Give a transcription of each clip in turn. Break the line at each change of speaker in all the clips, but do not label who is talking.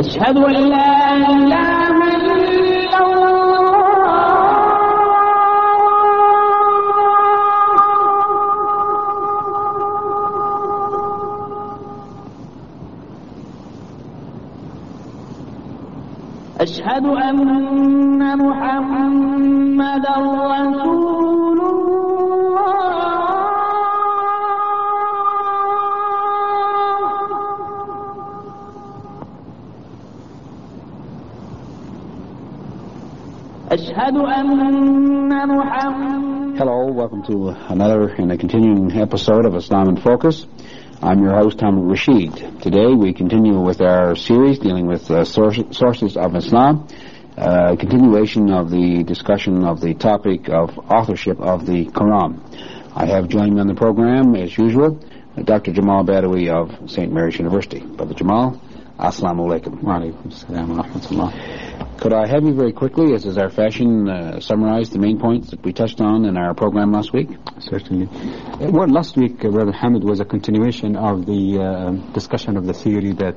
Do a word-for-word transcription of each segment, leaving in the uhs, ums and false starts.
أشهد أن لا إله إلا الله أشهد أن محمدا رسول الله أشهد أن محمدا.
Hello, welcome to another and a continuing episode of Islam in Focus. I'm your host, Hamid Rashid. Today we continue with our series dealing with uh, source, sources of Islam, uh, continuation of the discussion of the topic of authorship of the Quran. I have joined me on the program, as usual, Doctor Jamal Badawi of Saint Mary's University. Brother Jamal, Assalamu alaikum.
Wa alaikum assalam wa rahmatullah.
Could I have you very quickly, as is our fashion, uh, summarize the main points that we touched on in our program last week?
Certainly. Uh, well, last week, uh, Brother Hamid, was a continuation of the uh, discussion of the theory that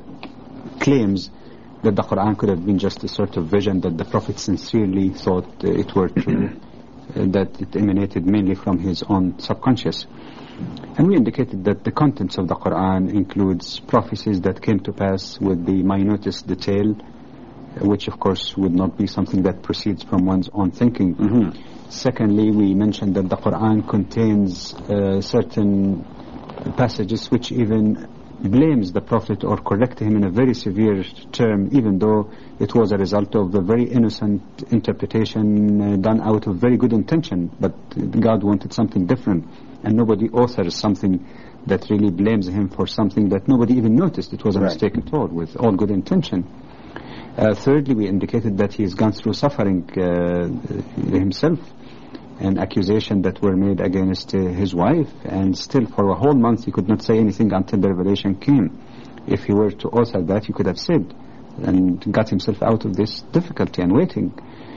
claims that the Quran could have been just a sort of vision that the Prophet sincerely thought uh, it were true, uh, that it emanated mainly from his own subconscious. And we indicated that the contents of the Quran includes prophecies that came to pass with the minutest detail, which of course would not be something that proceeds from one's own thinking.
Mm-hmm.
Secondly, we mentioned that the Quran contains uh, certain passages which even blames the Prophet or correct him in a very severe term, even though it was a result of a very innocent interpretation uh, done out of very good intention, but God wanted something different, and nobody authors something that really blames him for something that nobody even noticed. It was a
right.
mistake at all, with all good intention. Uh, thirdly, we indicated that he's gone through suffering uh, himself, and accusation that were made against uh, his wife, and still for a whole month he could not say anything until the revelation came. If he were to author that, he could have said and got himself out of this difficulty and waiting.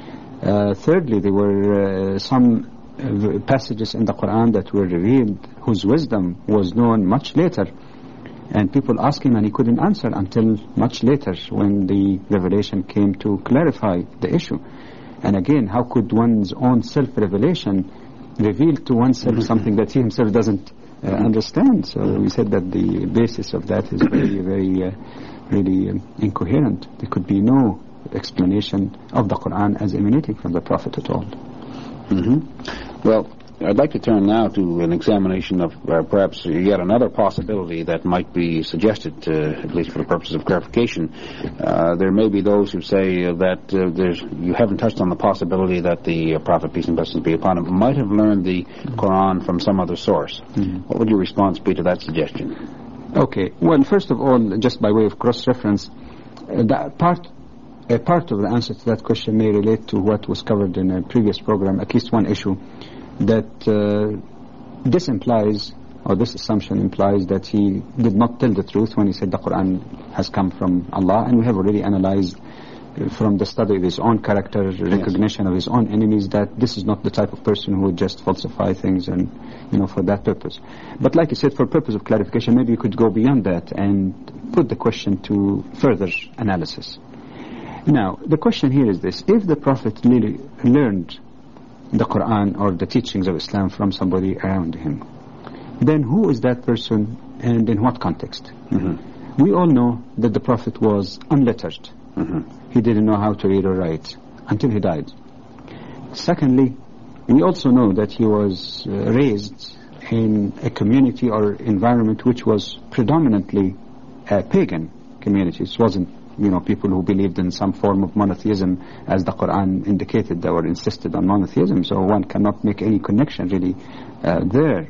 Uh, thirdly, there were uh, some uh, passages in the Quran that were revealed whose wisdom was known much later, and people asked him and he couldn't answer until much later when the revelation came to clarify the issue. And again, how could one's own self-revelation reveal to oneself something that he himself doesn't uh, understand? So we said that the basis of that is very, very, uh, really um, incoherent. There could be no explanation of the Quran as emanating from the Prophet at all.
Mm-hmm. Well, I'd like to turn now to an examination of uh, perhaps yet another possibility that might be suggested, uh, at least for the purposes of clarification. Uh, there may be those who say uh, that uh, there's, you haven't touched on the possibility that the uh, Prophet, peace and blessings be upon him, might have learned the Quran from some other source. Mm-hmm. What would your response be to that suggestion?
Okay. Well, first of all, just by way of cross-reference, uh, that part, a part of the answer to that question may relate to what was covered in a previous program, at least one issue, that uh, this implies, or this assumption implies, that he did not tell the truth when he said the Quran has come from Allah, and we have already analyzed uh, from the study of his own character, yes. recognition of his own enemies, that this is not the type of person who would just falsify things and, you know, for that purpose. But like I said, for purpose of clarification, maybe you could go beyond that and put the question to further analysis. Now, the question here is this: if the Prophet really learned the Quran or the teachings of Islam from somebody around him, then who is that person and in what context? Mm-hmm. We all know that the Prophet was unlettered. Mm-hmm. He didn't know how to read or write until he died. Secondly, we also know that he was uh, raised in a community or environment which was predominantly a pagan community. It wasn't, you know, people who believed in some form of monotheism, as the Quran indicated, that were insisted on monotheism, so one cannot make any connection really uh, there.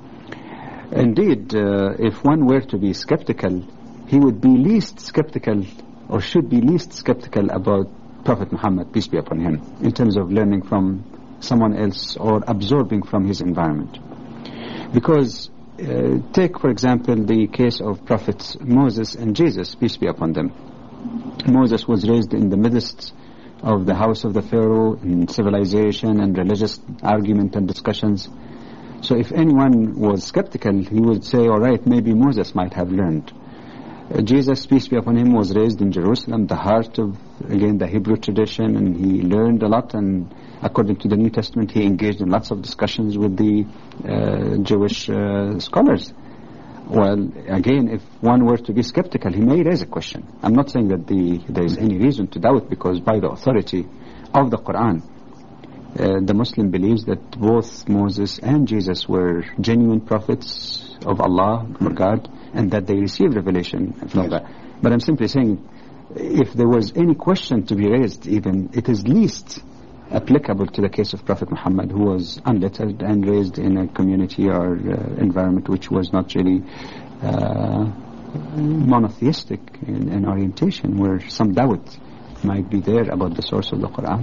Indeed, uh, if one were to be skeptical, he would be least skeptical, or should be least skeptical about Prophet Muhammad, peace be upon him, in terms of learning from someone else or absorbing from his environment. Because uh, take, for example, the case of Prophets Moses and Jesus, peace be upon them. Moses was raised in the midst of the house of the Pharaoh in civilization and religious argument and discussions. So if anyone was skeptical, he would say, all right, maybe Moses might have learned. Uh, Jesus, peace be upon him, was raised in Jerusalem, the heart of, again, the Hebrew tradition, and he learned a lot, and according to the New Testament, he engaged in lots of discussions with the uh, Jewish uh, scholars. Well, again, if one were to be skeptical, he may raise a question. I'm not saying that the, there is any reason to doubt, because by the authority of the Quran, uh, the Muslim believes that both Moses and Jesus were genuine prophets of Allah, or God, and that they received revelation from
Yes.
God. But I'm simply saying, if there was any question to be raised, even, it is least applicable to the case of Prophet Muhammad, who was unlettered and raised in a community or uh, environment which was not really uh, monotheistic in, in orientation, where some doubt might be there about the source of the Quran.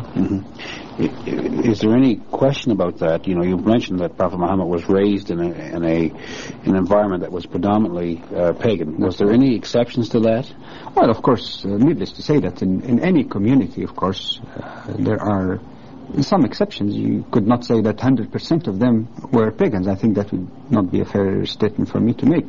Mm-hmm. Is there any question about that? You know, you mentioned that Prophet Muhammad was raised in a in a an environment that was predominantly uh, pagan. Was there any exceptions to that?
Well, of course, uh, needless to say that in, in any community, of course, uh, there are some exceptions. You could not say that one hundred percent of them were pagans. I think that would not be a fair statement for me to make.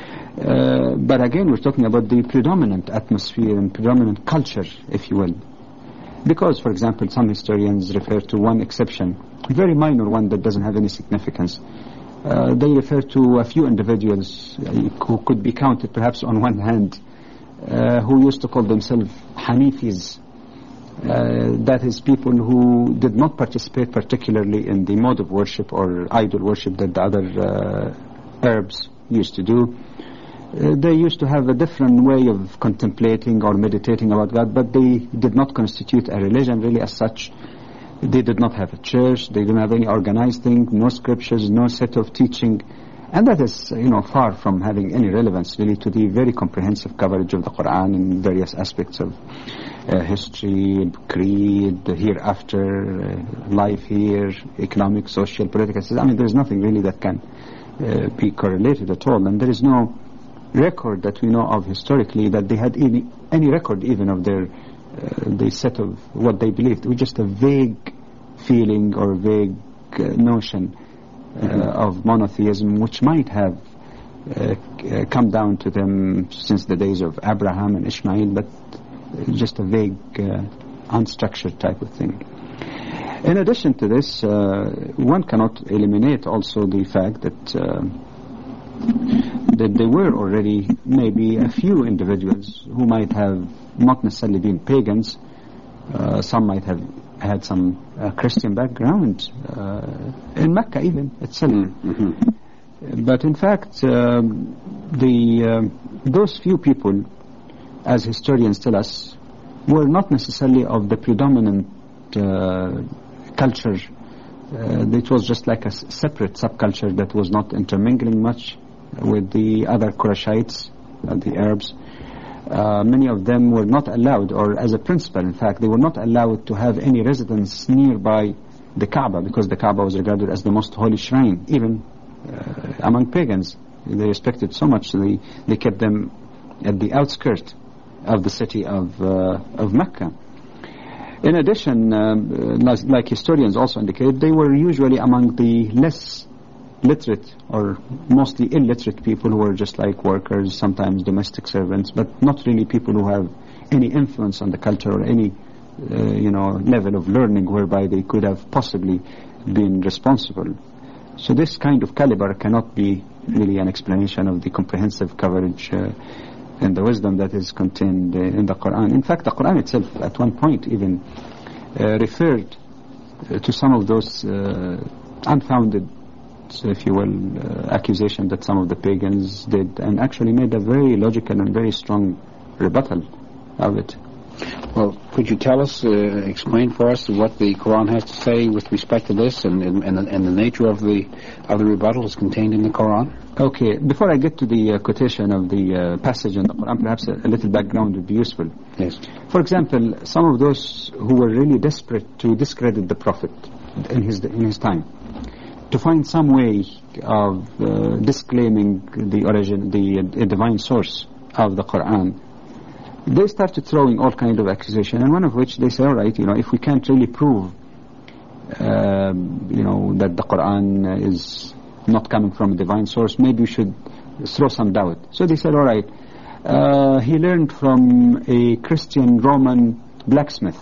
Uh, but again, we're talking about the predominant atmosphere and predominant culture, if you will. Because, for example, some historians refer to one exception, a very minor one that doesn't have any significance. Uh, they refer to a few individuals uh, who could be counted perhaps on one hand, uh, who used to call themselves Hanifis. Uh, that is, people who did not participate particularly in the mode of worship or idol worship that the other uh, Arabs used to do. Uh, they used to have a different way of contemplating or meditating about God, but they did not constitute a religion really as such. They did not have a church, they didn't have any organized thing, no scriptures, no set of teaching. And that is, you know, far from having any relevance really to the very comprehensive coverage of the Quran in various aspects of uh, history, creed, the hereafter, uh, life here, economic, social, political. I mean, there's nothing really that can uh, be correlated at all. And there is no record that we know of historically that they had any, any record even of their uh, the set of what they believed. It was just a vague feeling or vague uh, notion uh, mm-hmm. of monotheism, which might have uh, uh, come down to them since the days of Abraham and Ishmael, but just a vague, uh, unstructured type of thing. In addition to this, uh, one cannot eliminate also the fact that uh, that there were already maybe a few individuals who might have not necessarily been pagans. Uh, some might have had some uh, Christian background uh, in Mecca even itself. Mm-hmm. But in fact, um, the uh, those few people, as historians tell us, were not necessarily of the predominant uh, culture. Uh, it was just like a s- separate subculture that was not intermingling much with the other Qurayshites, uh, the Arabs. Uh, many of them were not allowed, or as a principle, in fact, they were not allowed to have any residence nearby the Kaaba, because the Kaaba was regarded as the most holy shrine, even uh, among pagans. They respected so much, so they, they kept them at the outskirts of the city of, uh, of Mecca. In addition, um, like, like historians also indicate, they were usually among the less literate or mostly illiterate people who were just like workers, sometimes domestic servants, but not really people who have any influence on the culture or any uh, you know level of learning whereby they could have possibly been responsible. So this kind of caliber cannot be really an explanation of the comprehensive coverage uh, and the wisdom that is contained uh, in the Quran. In fact, the Quran itself at one point even uh, referred uh, to some of those uh, unfounded, so if you will, uh, accusation that some of the pagans did, and actually made a very logical and very strong rebuttal of it.
Well, could you tell us, uh, explain for us what the Quran has to say with respect to this, and, and, and, the, and the nature of the of the rebuttals contained in the Quran?
Okay, before I get to the uh, quotation of the uh, passage in the Quran, perhaps a, a little background would be useful.
Yes.
For example, some of those who were really desperate to discredit the Prophet in his in his time, to find some way of uh, disclaiming the origin, the uh, divine source of the Quran, they started throwing all kinds of accusations, and one of which they say, all right, you know, if we can't really prove, uh, you know, that the Quran is not coming from a divine source, maybe we should throw some doubt. So they said, all right, uh, he learned from a Christian Roman blacksmith.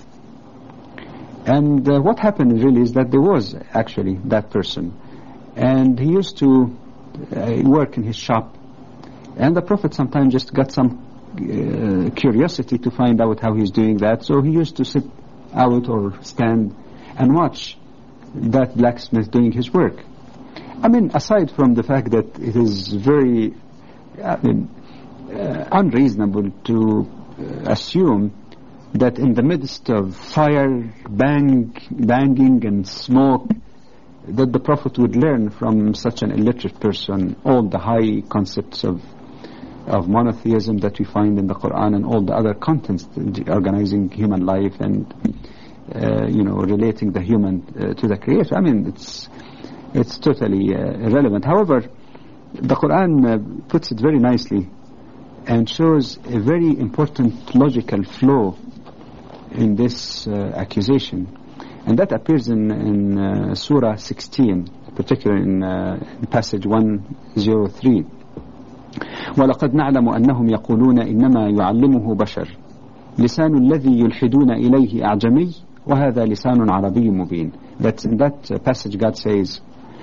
And uh, what happened really is that there was actually that person. And he used to uh, work in his shop. And the Prophet sometimes just got some uh, curiosity to find out how he's doing that. So he used to sit out or stand and watch that blacksmith doing his work. I mean, aside from the fact that it is very I mean, uh, unreasonable to uh, assume that in the midst of fire, bang, banging and smoke, that the Prophet would learn from such an illiterate person all the high concepts of of monotheism that we find in the Quran and all the other contents organizing human life and uh, you know relating the human uh, to the Creator. I mean, it's it's totally uh, irrelevant. However, the Quran uh, puts it very nicely and shows a very important logical flow in this uh, accusation, and that appears in, in uh, Surah sixteen, particularly in, uh, in passage one oh three. وَلَقَدْ نَعْلَمُ أَنَّهُمْ يَقُولُونَ إِنَّمَا يُعَلِّمُهُ بَشَرٌ لِسَانُ الَّذِي يُلْحِدُونَ إِلَيْهِ أَعْجَمِيٌّ وَهَذَا لِسَانٌ عَرَبِيٌّ مُبِينٌ. That in that uh, passage God says,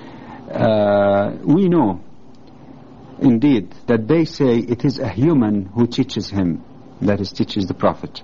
uh, we know indeed that they say it is a human who teaches him, that is, teaches the Prophet.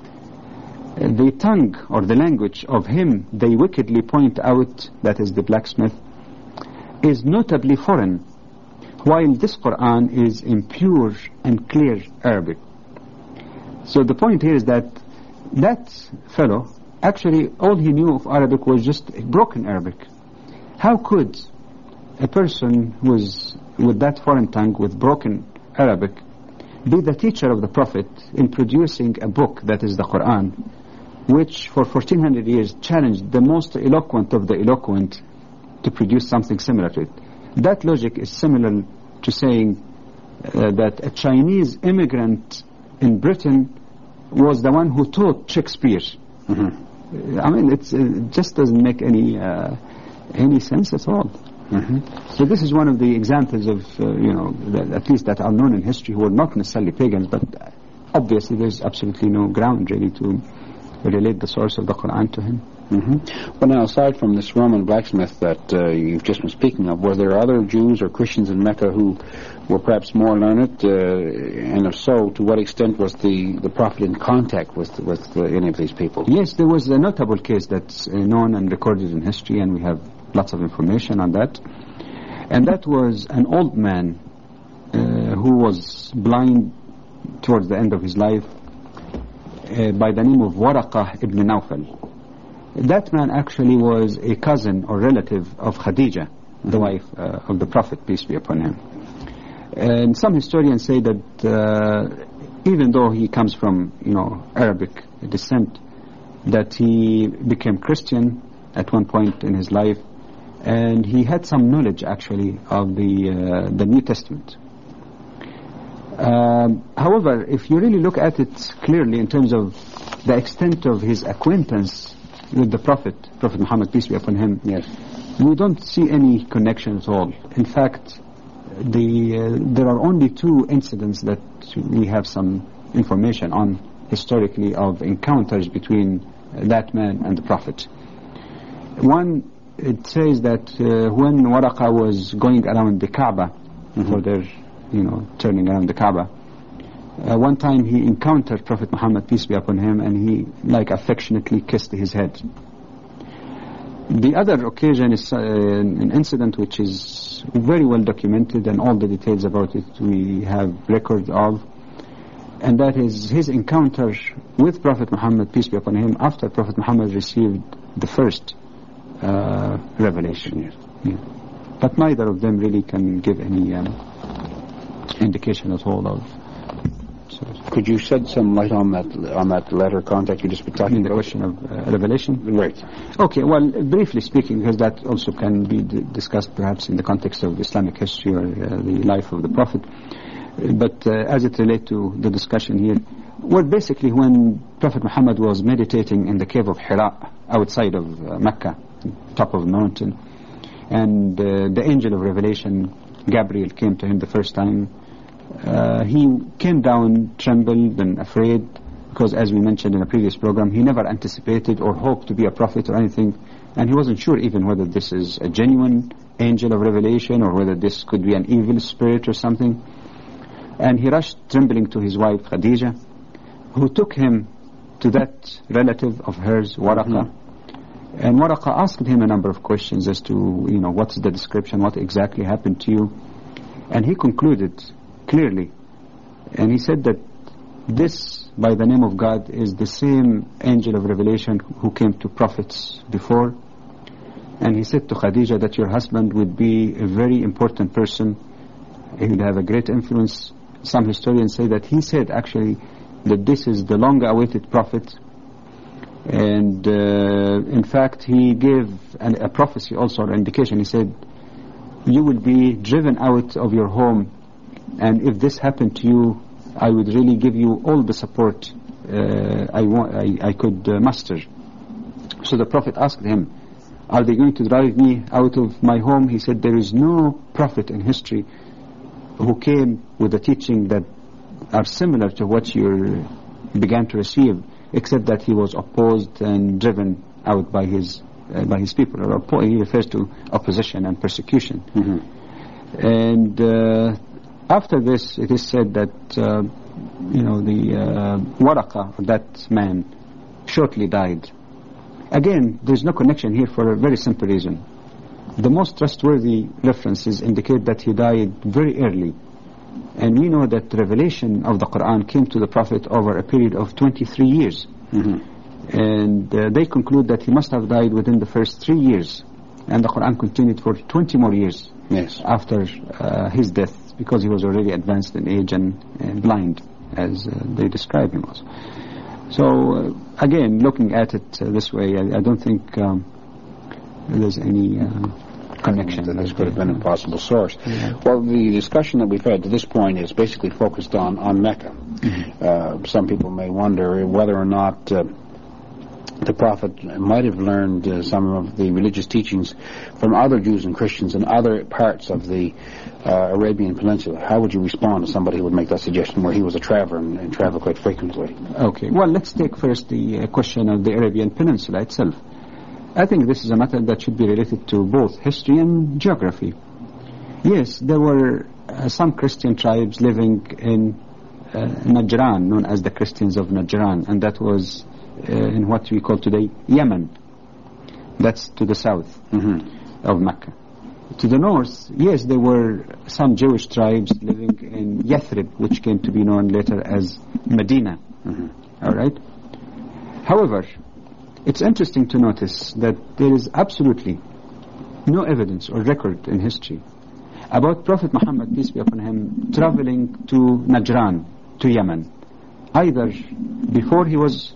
The tongue or the language of him they wickedly point out, that is the blacksmith, is notably foreign, while this Quran is in pure and clear Arabic. So the point here is that that fellow, actually all he knew of Arabic was just broken Arabic. How could a person who was with that foreign tongue, with broken Arabic, be the teacher of the Prophet in producing a book that is the Quran, which for fourteen hundred years challenged the most eloquent of the eloquent to produce something similar to it? That logic is similar to saying uh, that a Chinese immigrant in Britain was the one who taught Shakespeare. Mm-hmm. I mean, it's, it just doesn't make any uh, any sense at all. Mm-hmm. So this is one of the examples of, uh, you know, that, at least that are known in history, who were not necessarily pagans, but obviously there's absolutely no ground really to relate the source of the Quran to him.
Mm-hmm. Well, now, aside from this Roman blacksmith that uh, you've just been speaking of, were there other Jews or Christians in Mecca who were perhaps more learned? Uh, and if so, to what extent was the, the Prophet in contact with, with uh, any of these people?
Yes, there was a notable case that's uh, known and recorded in history, and we have lots of information on that. And that was an old man uh, who was blind towards the end of his life uh, by the name of Waraqah ibn Nawfal. That man actually was a cousin or relative of Khadija, mm-hmm. the wife uh, of the Prophet, peace be upon him. And some historians say that uh, even though he comes from, you know, Arabic descent, that he became Christian at one point in his life, and he had some knowledge actually of the uh, the New Testament. Um, however, if you really look at it clearly in terms of the extent of his acquaintance with the Prophet, Prophet Muhammad, peace be upon him,
yes,
we don't see any connection at all. In fact, the uh, there are only two incidents that we have some information on historically of encounters between that man and the Prophet. One, it says that uh, when Waraqah was going around the Kaaba, mm-hmm. for their, you know, turning around the Kaaba, uh, one time he encountered Prophet Muhammad, peace be upon him, and he, like, affectionately kissed his head. The other occasion is uh, an incident which is very well documented, and all the details about it we have record of, and that is his encounter with Prophet Muhammad, peace be upon him, after Prophet Muhammad received the first uh, revelation. Yes. Yeah. But neither of them really can give any um, indication at all of. So
could you shed some light on that on that latter contact you just been talking
about? The question of uh, revelation?
Right.
Okay, well, briefly speaking, because that also can be d- discussed perhaps in the context of Islamic history or uh, the life of the Prophet. But uh, as it relates to the discussion here, well, basically when Prophet Muhammad was meditating in the cave of Hira outside of uh, Mecca, top of the mountain, and uh, the angel of revelation, Gabriel, came to him the first time uh, he came down trembled and afraid, because as we mentioned in a previous program, he never anticipated or hoped to be a prophet or anything, and he wasn't sure even whether this is a genuine angel of revelation or whether this could be an evil spirit or something. And he rushed trembling to his wife Khadija, who took him to that relative of hers, Waraqa. Mm-hmm. And Waraqa asked him a number of questions as to, you know, what's the description, what exactly happened to you. And he concluded clearly, and he said that this, by the name of God, is the same angel of revelation who came to prophets before. And he said to Khadija that your husband would be a very important person. He would have a great influence. Some historians say that he said actually that this is the long-awaited prophet. And uh, in fact, he gave an, a prophecy also, an indication. He said, you will be driven out of your home, and if this happened to you, I would really give you all the support uh, I, wa- I, I could uh, muster. So the prophet asked him, are they going to drive me out of my home? He said, there is no prophet in history who came with a teaching that are similar to what you began to receive, except that he was opposed and driven out by his uh, by his people. Or oppo- he refers to opposition and persecution. Mm-hmm. And uh, after this, it is said that uh, you know the uh, Waraqa, that man, shortly died. Again, there's no connection here for a very simple reason. The most trustworthy references indicate that he died very early. And we know that the revelation of the Quran came to the Prophet over a period of twenty-three years. Mm-hmm. And uh, they conclude that he must have died within the first three years. And the Quran continued for twenty more years yes. after uh, his death, because he was already advanced in age and, and blind, as uh, they describe him as. So, uh, again, looking at it uh, this way, I, I don't think um, there's any uh, connection.
That this could have been a possible source. Yeah. Well, the discussion that we've had to this point is basically focused on, on Mecca. Mm-hmm. Uh, some people may wonder whether or not uh, the Prophet might have learned uh, some of the religious teachings from other Jews and Christians in other parts of the uh, Arabian Peninsula. How would you respond to somebody who would make that suggestion, where he was a traveler and, and traveled quite frequently?
Okay, well, let's take first the uh, question of the Arabian Peninsula itself. I think this is a matter that should be related to both history and geography. Yes, there were uh, some Christian tribes living in uh, Najran, known as the Christians of Najran, and that was uh, in what we call today Yemen. That's to the south mm-hmm. of Mecca. To the north, yes, there were some Jewish tribes living in Yathrib, which came to be known later as Medina. Mm-hmm. All right? However, it's interesting to notice that there is absolutely no evidence or record in history about Prophet Muhammad, peace be upon him, traveling to Najran, to Yemen, either before he was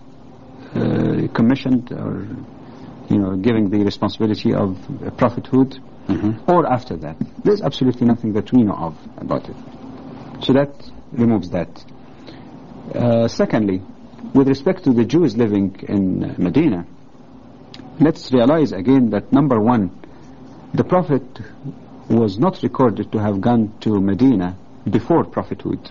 uh, commissioned or, you know, giving the responsibility of prophethood, mm-hmm. or after that. There's absolutely nothing that we know of about it. So that removes that. Uh, secondly, with respect to the Jews living in Medina, let's realize again that, number one, the Prophet was not recorded to have gone to Medina before prophethood,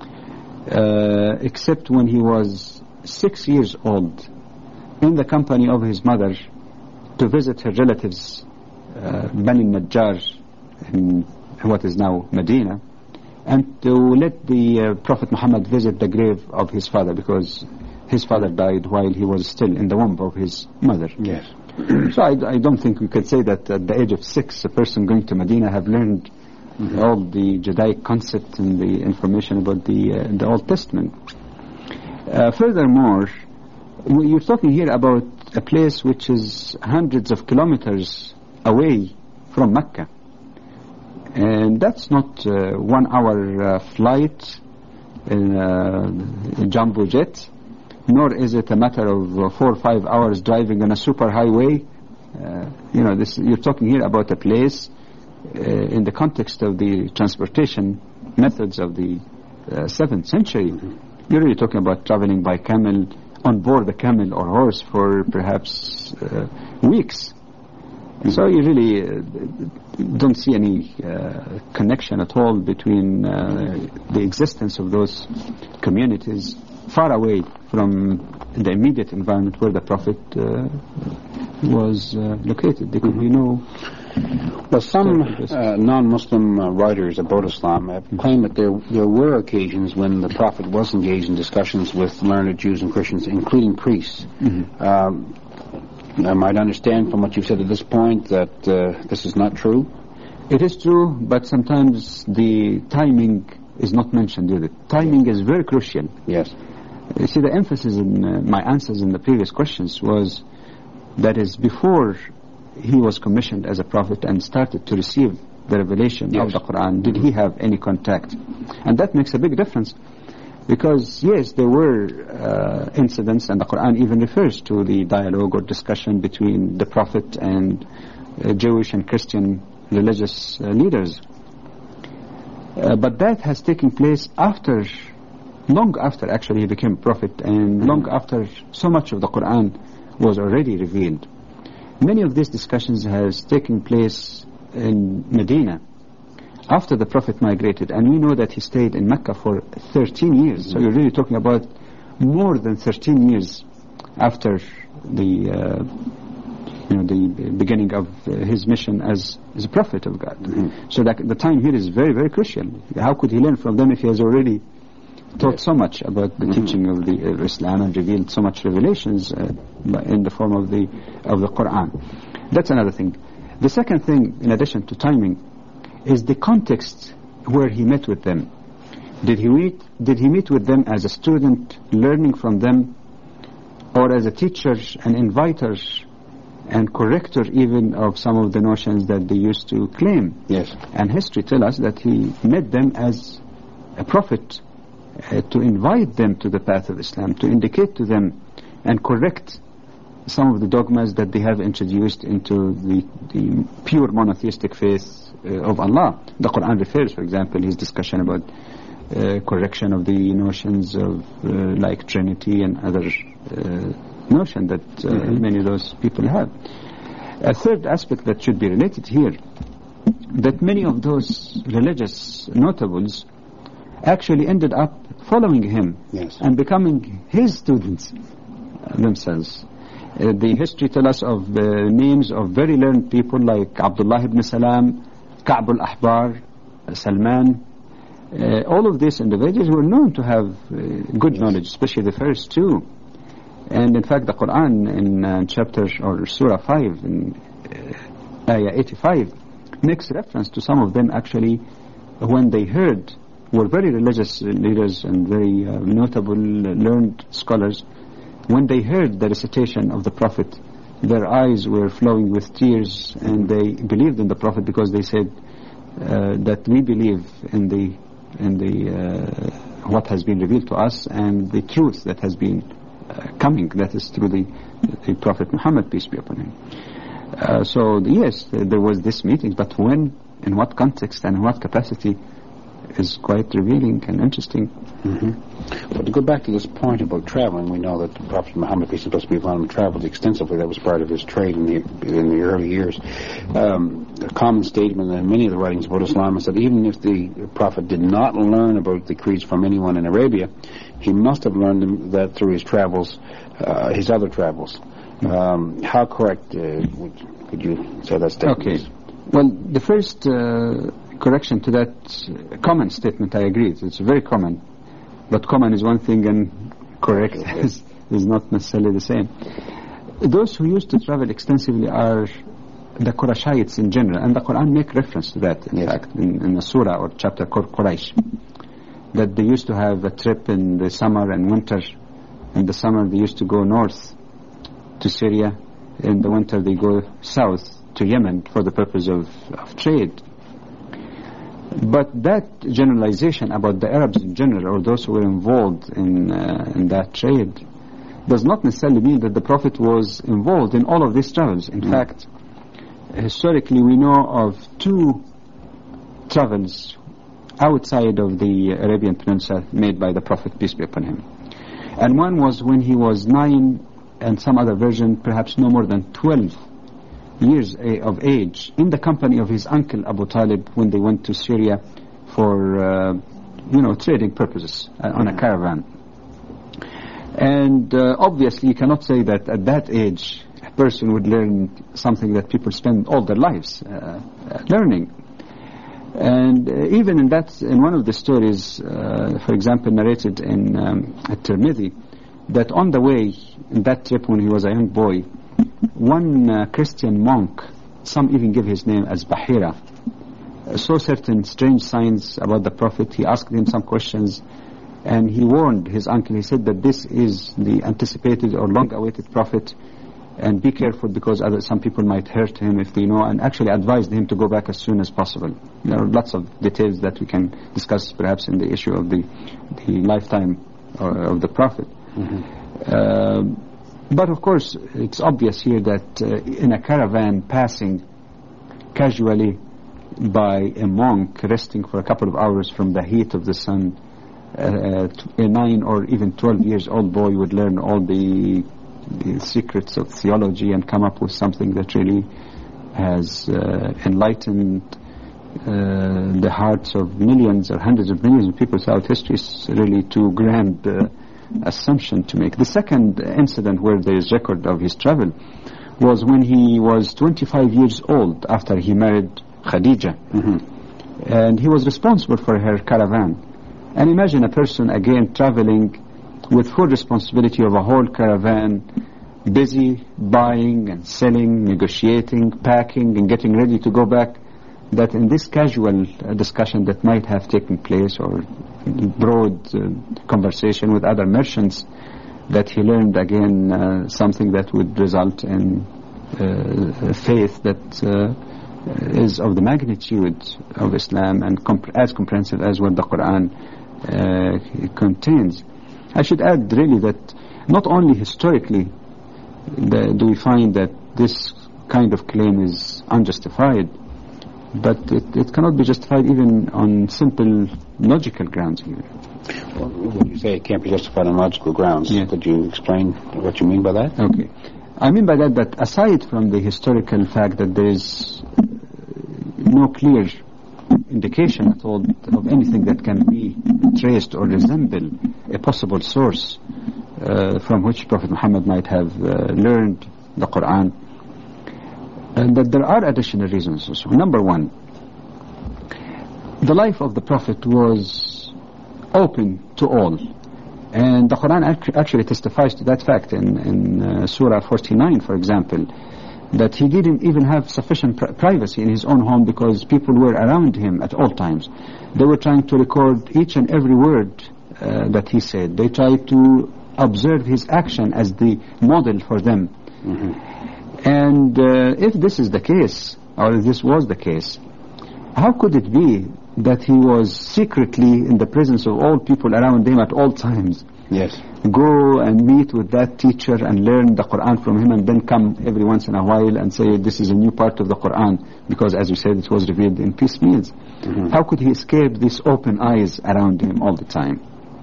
uh, except when he was six years old, in the company of his mother, to visit her relatives, uh, Bani Najjar, in what is now Medina, and to let the uh, Prophet Muhammad visit the grave of his father, because his father died while he was still in the womb of his mother.
Yes.
So I, I don't think we could say that at the age of six, a person going to Medina have learned mm-hmm. all the Judaic concepts and the information about the uh, the Old Testament. Uh, furthermore, you're talking here about a place which is hundreds of kilometers away from Mecca. And that's not uh, one hour uh, flight in a jumbo jet, nor is it a matter of uh, four or five hours driving on a super highway. Uh, you know, this, you're talking here about a place uh, in the context of the transportation methods of the uh, seventh century. You're really talking about traveling by camel, on board a camel or horse for perhaps uh, weeks. So you really uh, don't see any uh, connection at all between uh, the existence of those communities far away from the immediate environment where the Prophet uh, was uh, located. There could be no...
Well, some uh, non-Muslim uh, writers about Islam have claimed that there there were occasions when the Prophet was engaged in discussions with learned Jews and Christians, including priests. Mm-hmm. um, I might understand from what you've said at this point that uh, this is not true.
It is true, but sometimes the timing is not mentioned, is it? Timing is very crucial.
Yes.
You see, the emphasis in uh, my answers in the previous questions was that is before he was commissioned as a prophet and started to receive the revelation yes. of the Quran, did he have any contact? And that makes a big difference, because yes, there were uh, incidents, and the Quran even refers to the dialogue or discussion between the Prophet and uh, Jewish and Christian religious uh, leaders. Uh, but that has taken place after, long after actually he became a prophet, and long after so much of the Quran was already revealed. Many of these discussions has taken place in Medina after the Prophet migrated, and we know that he stayed in Mecca for thirteen years. Mm-hmm. So you're really talking about more than thirteen years after the uh, you know the beginning of uh, his mission as, as a prophet of God. Mm-hmm. So that the time here is very, very crucial. How could he learn from them if he has already taught yes. so much about the mm-hmm. teaching of the uh, Islam and revealed so much revelations uh, in the form of the of the Quran? That's another thing. The second thing, in addition to timing, is the context where he met with them. Did he meet Did he meet with them as a student learning from them, or as a teacher and inviter and corrector even of some of the notions that they used to claim?
Yes.
And history tells us that he met them as a prophet, Uh, to invite them to the path of Islam, to indicate to them and correct some of the dogmas that they have introduced into the, the pure monotheistic faith uh, of Allah. The Quran refers, for example, his discussion about uh, correction of the notions of uh, like Trinity and other uh, notion that uh, mm-hmm. many of those people have. A third aspect that should be related here, that many of those religious notables actually ended up following him
yes.
and becoming his students uh, themselves. Uh, the history tells us of the names of very learned people like Abdullah ibn Salam, Ka'b al-Ahbar, uh, Salman. Uh, all of these individuals were known to have uh, good yes. knowledge, especially the first two. And in fact, the Quran in uh, chapter or Surah five, in uh, Ayah eighty-five, makes reference to some of them actually when they heard, were very religious leaders and very uh, notable, uh, learned scholars. When they heard the recitation of the Prophet, their eyes were flowing with tears, and they believed in the Prophet because they said uh, that we believe in the in the uh, what has been revealed to us and the truth that has been uh, coming, that is through the, the Prophet Muhammad, peace be upon him. Uh, so yes, there was this meeting, but when, in what context, and in what capacity, is quite revealing and interesting.
Mm-hmm. But to go back to this point about traveling, we know that the Prophet Muhammad, peace be upon him, traveled extensively. That was part of his trade in the in the early years. Um, a common statement in many of the writings about Islam is that even if the Prophet did not learn about the creeds from anyone in Arabia, he must have learned them that through his travels, uh, his other travels. Um, how correct uh, would, would you say that statement
okay.
is?
Well, the first uh, correction to that common statement, I agree. It's very common. But common is one thing and correct is, is not necessarily the same. Those who used to travel extensively are the Qurayshites in general, and the Quran make reference to that, in yes. fact, in, in a surah or chapter called Quraysh, that they used to have a trip in the summer and winter. In the summer they used to go north to Syria. In the winter they go south to Yemen for the purpose of, of trade. But that generalization about the Arabs in general, or those who were involved in uh, in that trade, does not necessarily mean that the Prophet was involved in all of these travels. In mm. fact, historically we know of two travels outside of the Arabian Peninsula made by the Prophet, peace be upon him. And one was when he was nine, and some other version perhaps no more than twelve years of age in the company of his uncle Abu Talib when they went to Syria for, uh, you know, trading purposes uh, on a caravan. And uh, obviously you cannot say that at that age a person would learn something that people spend all their lives uh, learning. And uh, even in that, in one of the stories, uh, for example, narrated in um, at Tirmidhi, that on the way, in that trip when he was a young boy, one uh, Christian monk, some even give his name as Bahira, uh, saw certain strange signs about the Prophet. He asked him some questions, and he warned his uncle. He said that this is the anticipated or long-awaited Prophet, and be careful because other, some people might hurt him if they know, and actually advised him to go back as soon as possible. There are lots of details that we can discuss perhaps in the issue of the, the lifetime uh, of the Prophet. Mm-hmm. uh, but of course it's obvious here that uh, in a caravan passing casually by a monk resting for a couple of hours from the heat of the sun, uh, a nine or even twelve years old boy would learn all the the secrets of theology and come up with something that really has uh, enlightened uh, the hearts of millions or hundreds of millions of people throughout history. Is really too grand uh, assumption to make. The second incident where there is record of his travel was when he was twenty-five years old after he married Khadija. Mm-hmm. And he was responsible for her caravan. And imagine a person again traveling with full responsibility of a whole caravan, busy buying and selling, negotiating, packing and getting ready to go back, that in this casual uh, discussion that might have taken place or broad uh, conversation with other merchants, that he learned again uh, something that would result in uh, faith that uh, is of the magnitude of Islam and comp- as comprehensive as what the Quran uh, contains. I should add really that not only historically the, do we find that this kind of claim is unjustified, but it, it cannot be justified even on simple logical grounds here.
Well, when you say it can't be justified on logical grounds,
yeah.
Could you explain what you mean by that?
Okay. I mean by that that aside from the historical fact that there is no clear indication at all of anything that can be traced or resemble a possible source uh, from which Prophet Muhammad might have uh, learned the Quran, and that there are additional reasons also. Number one, the life of the Prophet was open to all, and the Quran ac- actually testifies to that fact in, in uh, Surah forty-nine, for example, that he didn't even have sufficient pr- privacy in his own home because people were around him at all times. They were trying to record each and every word uh, that he said. They tried to observe his action as the model for them. Mm-hmm. And uh, if this is the case, or if this was the case, how could it be that he was secretly in the presence of all people around him at all times?
Yes.
Go and meet with that teacher and learn the Quran from him, and then come every once in a while and say this is a new part of the Quran, because as you said it was revealed in piecemeals. Mm-hmm. How could he escape these open eyes around him all the time?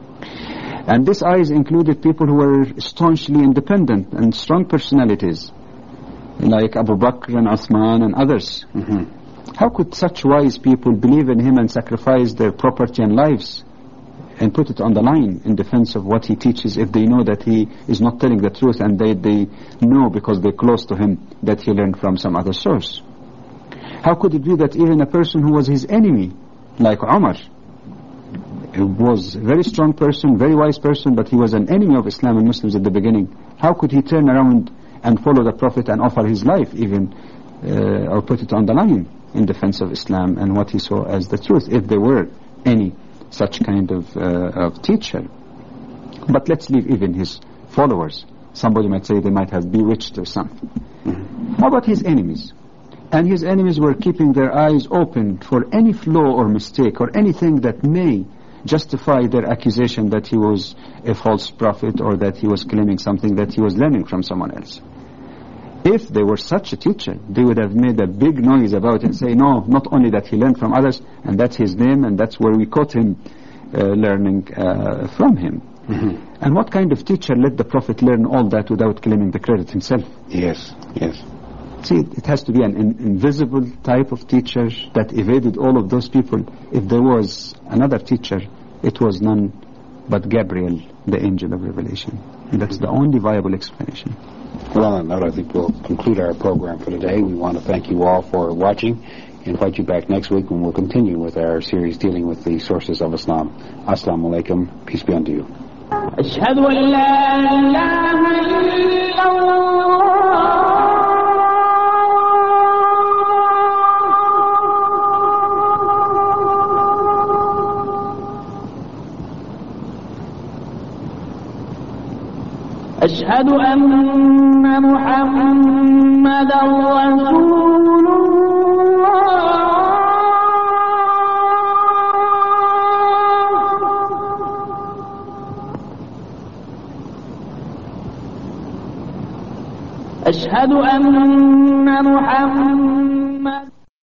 And these eyes included people who were staunchly independent and strong personalities like Abu Bakr and Uthman and others. Mm-hmm. How could such wise people believe in him and sacrifice their property and lives and put it on the line in defense of what he teaches if they know that he is not telling the truth, and they, they know because they're close to him that he learned from some other source? How could it be that even a person who was his enemy, like Umar, who was a very strong person, very wise person, but he was an enemy of Islam and Muslims at the beginning, how could he turn around and follow the Prophet and offer his life even, uh, or put it on the line in defense of Islam and what he saw as the truth, if there were any such kind of, uh, of teacher? But let's leave even his followers. Somebody might say they might have bewitched or something. Mm-hmm. How about his enemies? And his enemies were keeping their eyes open for any flaw or mistake or anything that may justify their accusation that he was a false prophet or that he was claiming something that he was learning from someone else. If they were such a teacher, they would have made a big noise about it and say, no, not only that he learned from others, and that's his name, and that's where we caught him uh, learning uh, from him. Mm-hmm. And what kind of teacher let the Prophet learn all that without claiming the credit himself?
Yes, yes.
see, it, it has to be an in, invisible type of teacher that evaded all of those people. If there was another teacher, it was none but Gabriel, the angel of revelation. And that's the only viable explanation.
Well, on that note, I think we'll conclude our program for today. We want to thank you all for watching and invite you back next week when we'll continue with our series dealing with the sources of Islam. Assalamu alaikum. Peace be unto you.
أشهد أن لا إله إلا الله أشهد أن محمدا رسول الله أشهد أن محمدا